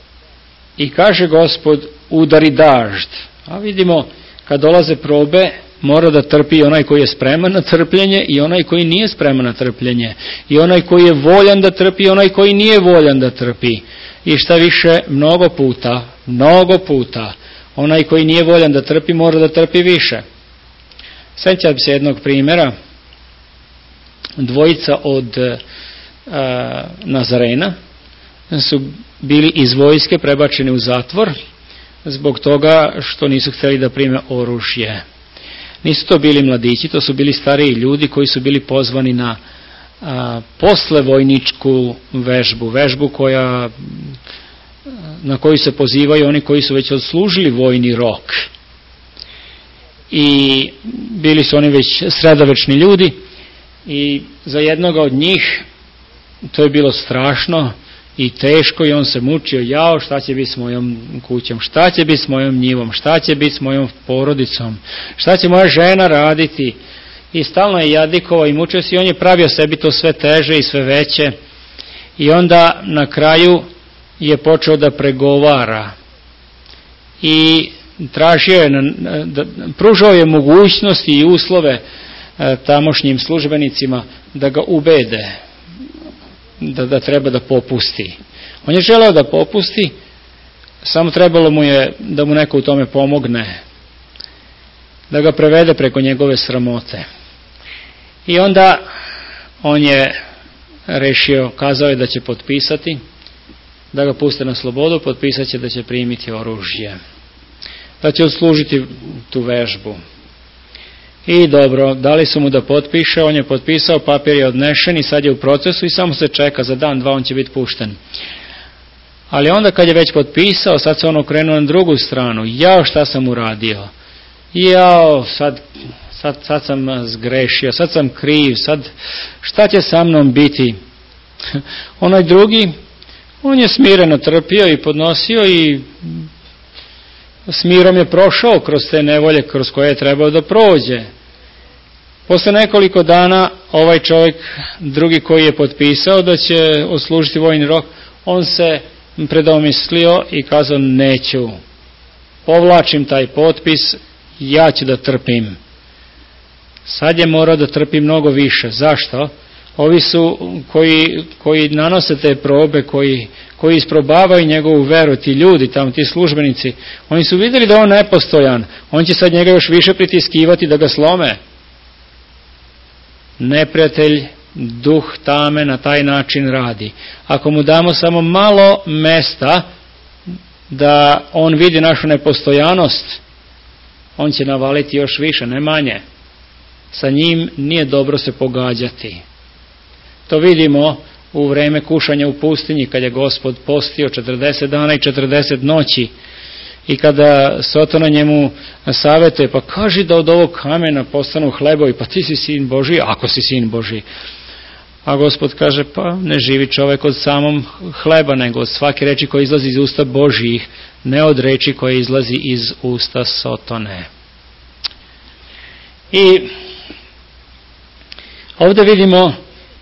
I kaže Gospod, udari dažd. A vidimo, kad dolaze probe, mora da trpi onaj koji je spreman na trpljenje i onaj koji nije spreman na trpljenje. I onaj koji je voljan da trpi i onaj koji nije voljan da trpi. I šta više, mnogo puta, onaj koji nije voljan da trpi mora da trpi više. Sjećam se jednog primjera, dvojica od Nazarena su bili iz vojske prebačeni u zatvor zbog toga što nisu htjeli da prime oružje. Nisu to bili mladići, to su bili stariji ljudi koji su bili pozvani na poslevojničku vežbu na koju se pozivaju oni koji su već odslužili vojni rok. I bili su oni već sredovečni ljudi i za jednoga od njih to je bilo strašno i teško i on se mučio, jao šta će biti s mojom kućom, šta će biti s mojom njivom, šta će biti s mojom porodicom, šta će moja žena raditi. I stalno je jadikovao i mučio se i on je pravio sebi to sve teže i sve veće. I onda na kraju je počeo da pregovara i tražio je, pružao je mogućnosti i uslove tamošnjim službenicima da ga ubede da treba da popusti. On je želeo da popusti, samo trebalo mu je da mu neko u tome pomogne, da ga prevede preko njegove sramote. I onda on je rešio, kazao je da će potpisati, da ga puste na slobodu, potpisat će da će primiti oružje, da će odslužiti tu vežbu. I dobro, dali su mu da potpiše, on je potpisao, papir je odnešen i sad je u procesu i samo se čeka, za dan, dva on će biti pušten. Ali onda kad je već potpisao, sad se on okrenuo na drugu stranu, jao šta sam uradio, jao sad sam zgrešio, sad sam kriv, sad šta će sa mnom biti. Onaj drugi, on je smireno trpio i podnosio i s mirom je prošao kroz te nevolje kroz koje je trebao da prođe. Posle nekoliko dana ovaj čovjek, drugi koji je potpisao da će odslužiti vojni rok, on se predomislio i kazao neću, povlačim taj potpis, ja ću da trpim. Sad je morao da trpi mnogo više. Zašto? Ovi su koji nanose te probe, koji isprobavaju njegovu veru, ti ljudi tamo, ti službenici, oni su vidjeli da on nepostojan, on će sad njega još više pritiskivati da ga slome. Neprijatelj, duh tame na taj način radi. Ako mu damo samo malo mesta da on vidi našu nepostojanost, on će navaliti još više, ne manje. Sa njim nije dobro se pogađati. To vidimo u vreme kušanja u pustinji, kad je Gospod postio 40 dana i 40 noći i kada Sotona njemu savjetuje, pa kaži da od ovog kamena postanu hlebovi, pa ti si sin Božji, ako si sin Božji. A Gospod kaže, pa ne živi čovjek od samom hleba, nego od svake reči koja izlazi iz usta Božjih, ne od reči koja izlazi iz usta Sotone. I ovdje vidimo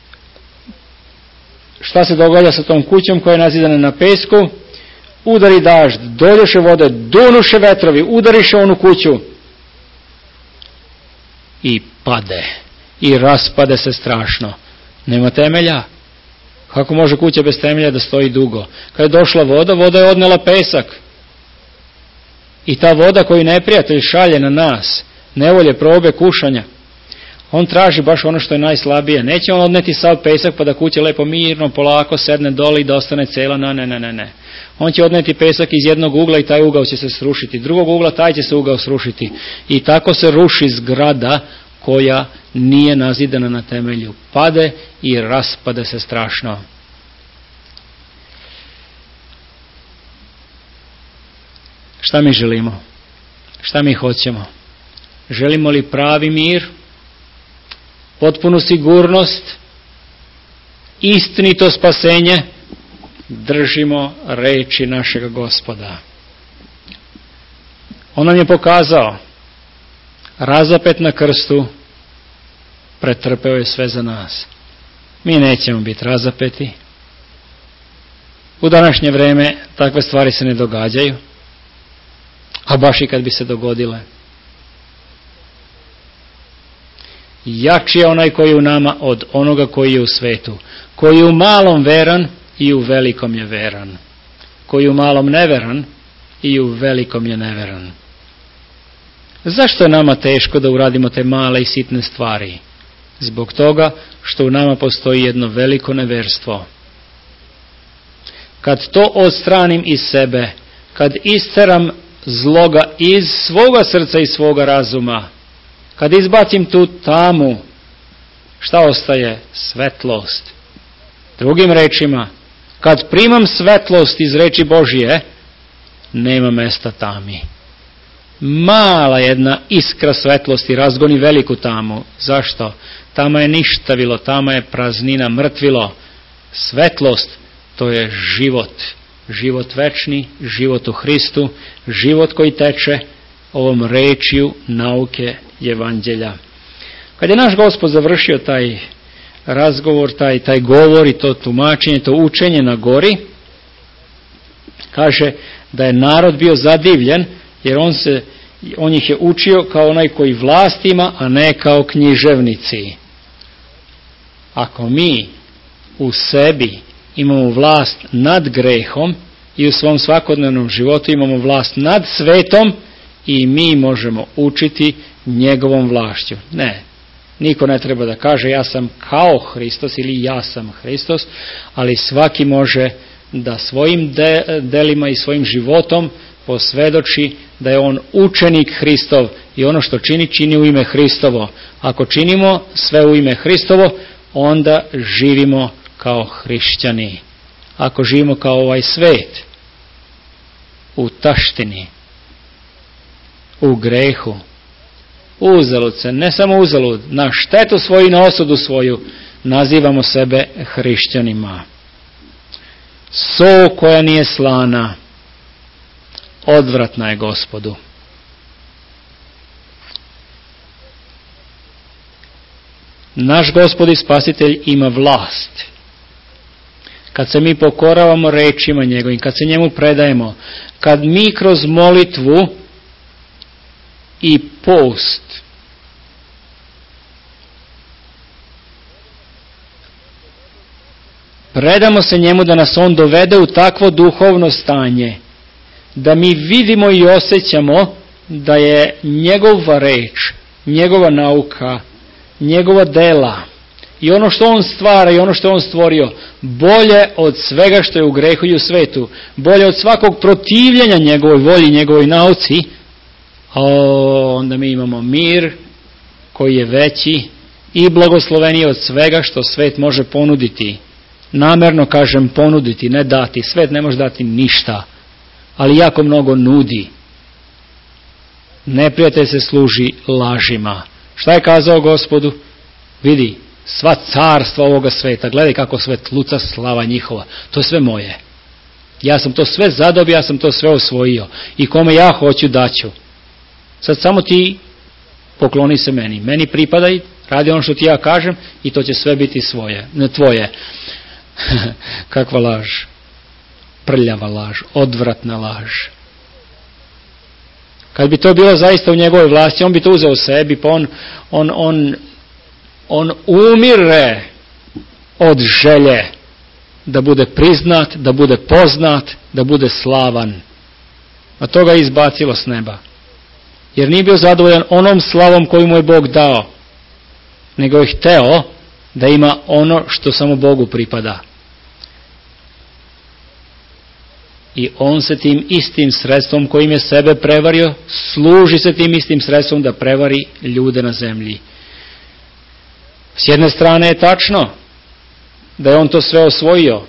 šta se događa sa tom kućom koja je nazidana na pesku. Udari dažd, dolješe vode, dunuše vetrovi, udariše onu kuću i pade i raspade se strašno. Nema temelja. Kako može kuća bez temelja da stoji dugo? Kad je došla voda, voda je odnela pesak. I ta voda koju neprijatelj šalje na nas, nevolje, probe, kušanja, on traži baš ono što je najslabije. Neće on odneti sav pesak pa da kuća lepo mirno, polako sedne dole i da ostane cela. Ne. On će odneti pesak iz jednog ugla i taj ugao će se srušiti. Drugog ugla taj će se ugao srušiti. I tako se ruši zgrada koja nije nazidana na temelju. Pade i raspade se strašno. Šta mi želimo? Šta mi hoćemo? Želimo li pravi mir? Potpunu sigurnost, istinito spasenje? Držimo reči našega Gospoda. On nam je pokazao, razapet na krstu, pretrpeo je sve za nas. Mi nećemo biti razapeti. U današnje vreme takve stvari se ne događaju, a baš i kad bi se dogodile. jači je onaj koji je u nama od onoga koji je u svetu. Koji je u malom veran i u velikom je veran. Koji je u malom neveran i u velikom je neveran. Zašto je nama teško da uradimo te male i sitne stvari? Zbog toga što u nama postoji jedno veliko neverstvo. Kad to odstranim iz sebe, kad isteram zloga iz svoga srca i svoga razuma, kad izbacim tu tamu, šta ostaje? Svetlost. Drugim rečima, kad primam svetlost iz reči Božije, nema mesta tami. Mala jedna iskra svetlosti razgoni veliku tamu. Zašto? Tama je ništavilo, tama je praznina, mrtvilo. Svetlost, to je život. Život večni, život u Hristu, život koji teče ovom rečju nauke evanđelja. Kad je naš Gospod završio taj razgovor, taj govor i to tumačenje, to učenje na gori, kaže da je narod bio zadivljen, jer on ih je učio kao onaj koji vlast ima, a ne kao književnici. Ako mi u sebi imamo vlast nad grehom i u svom svakodnevnom životu imamo vlast nad svetom, i mi možemo učiti njegovom vlašću. Ne, niko ne treba da kaže ja sam kao Hristos ili ja sam Hristos, ali svaki može da svojim delima i svojim životom posvedoči da je on učenik Hristov i ono što čini u ime Hristovo. Ako činimo sve u ime Hristovo, onda živimo kao hrišćani. Ako živimo kao ovaj svet, u taštini, u grehu, uzalud se, ne samo uzalud, na štetu svoju i na osudu svoju, nazivamo sebe hrišćanima. So koja nije slana, odvratna je Gospodu. Naš Gospod i Spasitelj ima vlast. Kad se mi pokoravamo rečima njegovim, kad se njemu predajemo, kad mi kroz molitvu i post predamo se njemu da nas on dovede u takvo duhovno stanje, da mi vidimo i osjećamo da je njegova reč, njegova nauka, njegova dela i ono što on stvara i ono što on stvorio bolje od svega što je u grehu i u svetu, bolje od svakog protivljenja njegovoj volji, njegovoj nauci, onda mi imamo mir koji je veći i blagosloveniji od svega što svet može ponuditi. Namerno kažem ponuditi, ne dati. Svet ne može dati ništa, ali jako mnogo nudi. Neprijatelj se služi lažima. Šta je kazao Gospodu? Vidi, sva carstva ovoga sveta, gledaj kako svetluca slava njihova, to je sve moje. Ja sam to sve zadobio, ja sam to sve osvojio i kome ja hoću daću. Sad samo ti pokloni se meni. Meni pripadaj, radi ono što ti ja kažem i to će sve biti svoje, ne tvoje. Kakva laž. Prljava laž, odvratna laž. Kad bi to bilo zaista u njegovoj vlasti, on bi to uzeo sebi, pa on umire od želje da bude priznat, da bude poznat, da bude slavan. A to ga je izbacilo s neba. Jer nije bio zadovoljan onom slavom koju mu je Bog dao, nego je hteo da ima ono što samo Bogu pripada. I on se tim istim sredstvom kojim je sebe prevario, služi se tim istim sredstvom da prevari ljude na zemlji. S jedne strane je tačno da je on to sve osvojio.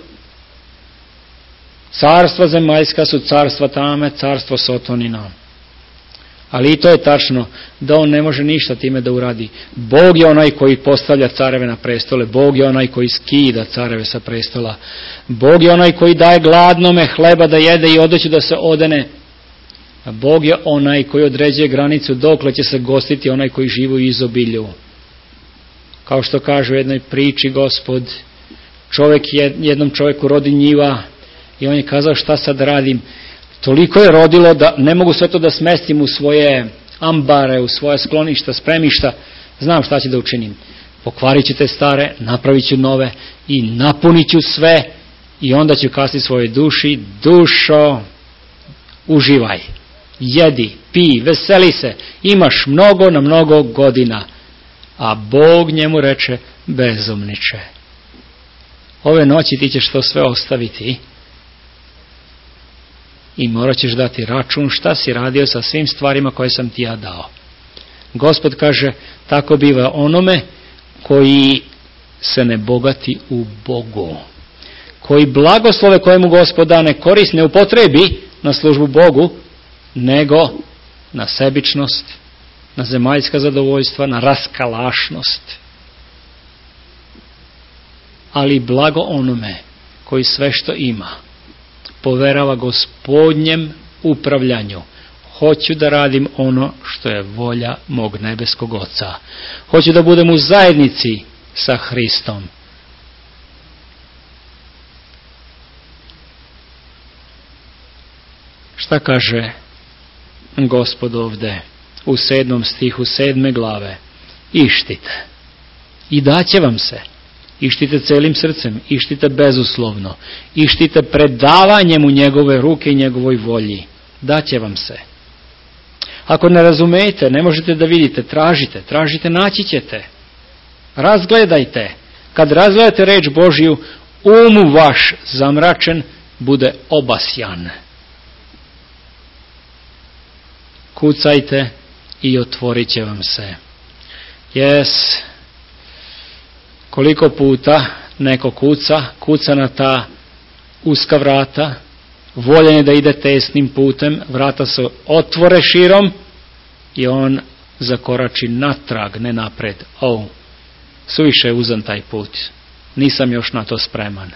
Carstva zemaljska su carstva tame, carstvo Sotonina. Ali i to je tačno da on ne može ništa time da uradi. Bog je onaj koji postavlja careve na prestole. Bog je onaj koji skida careve sa prestola. Bog je onaj koji daje gladnome hleba da jede i odeću da se odene. A Bog je onaj koji određuje granicu dokle će se gostiti onaj koji živi u izobilju. Kao što kaže u jednoj priči Gospod, jednom čovjeku rodi njiva i on je kazao šta sad radim. Toliko je rodilo da ne mogu sve to da smestim u svoje ambare, u svoje skloništa, spremišta. znam šta ću da učinim. Pokvarit ću te stare, napravit ću nove i napunit ću sve i onda ću kazati svojoj duši, dušo, uživaj, jedi, pij, veseli se, imaš mnogo na mnogo godina. A Bog njemu reče, bezumniče, ove noći ti ćeš to sve ostaviti i morat ćeš dati račun šta si radio sa svim stvarima koje sam ti ja dao. Gospod kaže, tako biva onome koji se ne bogati u Bogu, koji blagoslove koje mu Gospod da ne koristi, ne upotrebi na službu Bogu, nego na sebičnost, na zemaljska zadovoljstva, na raskalašnost. Ali blago onome koji sve što ima poverava Gospodnjem upravljanju. Hoću da radim ono što je volja mog nebeskog Oca. Hoću da budem u zajednici sa Hristom. Šta kaže Gospod ovde u 7. stihu 7. glave? Ištite i daće vam se. Ištite celim srcem, ištite bezuslovno, ištite predavanjem u njegove ruke i njegovoj volji. Daće vam se. Ako ne razumijete, ne možete da vidite, tražite, naći ćete. Razgledajte. Kad razgledate reč Božju, vaš zamračen bude obasjan. Kucajte i otvorit će vam se. Koliko puta neko kuca na ta uska vrata, voljan je da ide tesnim putem, vrata se otvore širom i on zakorači natrag, ne napred. Suviše je uzan taj put, nisam još na to spreman.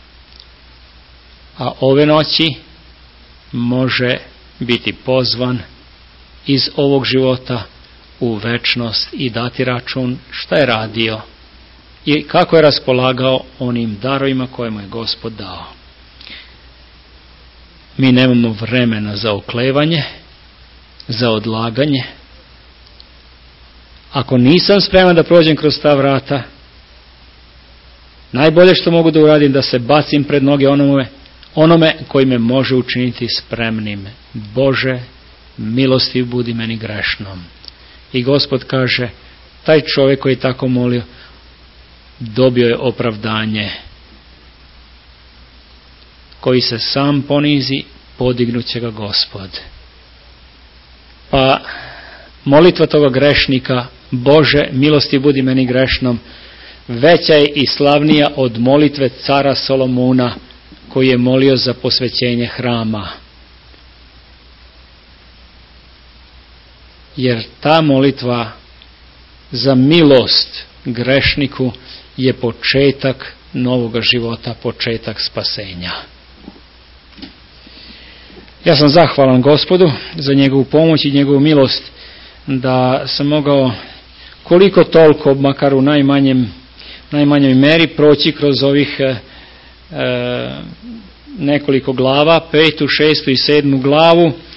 A ove noći može biti pozvan iz ovog života u večnost i dati račun šta je radio i kako je raspolagao onim darovima koje mu je Gospod dao. Mi nemamo vremena za oklevanje, za odlaganje. Ako nisam spreman da prođem kroz ta vrata, najbolje što mogu da uradim da se bacim pred noge onome koji me može učiniti spremnim. Bože, milostiv budi meni grešnom. I Gospod kaže, taj čovjek koji je tako molio, dobio je opravdanje. Koji se sam ponizi, podignut će ga Gospod. Pa molitva toga grešnika, Bože, milosti budi meni grešnom, veća je i slavnija od molitve cara Solomona, koji je molio za posvećenje hrama. Jer ta molitva za milost grešniku je početak novoga života, početak spasenja. Ja sam zahvalan Gospodu za njegovu pomoć i njegovu milost, da sam mogao koliko toliko, makar u najmanjoj meri, proći kroz ovih nekoliko glava, 5., 6. i 7. glavu